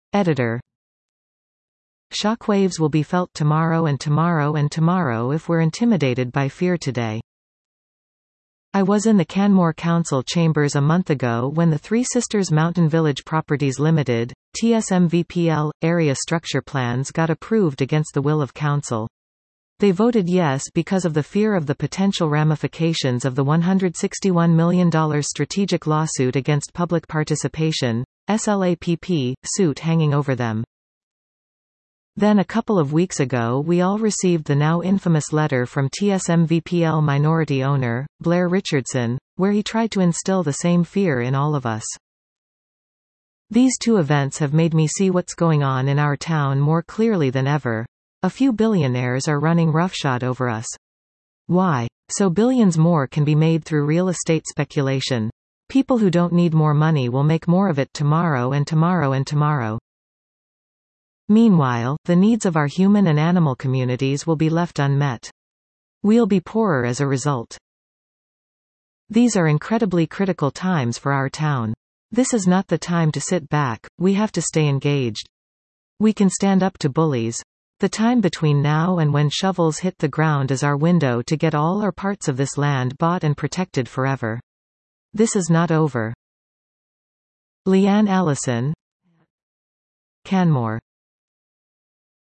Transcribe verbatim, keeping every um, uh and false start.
Editor. Shockwaves will be felt tomorrow and tomorrow and tomorrow if we're intimidated by fear today. I was in the Canmore Council chambers a month ago when the Three Sisters Mountain Village Properties Limited, T S M V P L, area structure plans got approved against the will of Council. They voted yes because of the fear of the potential ramifications of the one hundred sixty-one million dollars strategic lawsuit against public participation, S L A P P, suit hanging over them. Then a couple of weeks ago we all received the now infamous letter from T S M V P L minority owner, Blair Richardson, where he tried to instill the same fear in all of us. These two events have made me see what's going on in our town more clearly than ever. A few billionaires are running roughshod over us. Why? So billions more can be made through real estate speculation. People who don't need more money will make more of it tomorrow and tomorrow and tomorrow. Meanwhile, the needs of our human and animal communities will be left unmet. We'll be poorer as a result. These are incredibly critical times for our town. This is not the time to sit back, we have to stay engaged. We can stand up to bullies. The time between now and when shovels hit the ground is our window to get all or parts of this land bought and protected forever. This is not over. Leanne Allison, Canmore.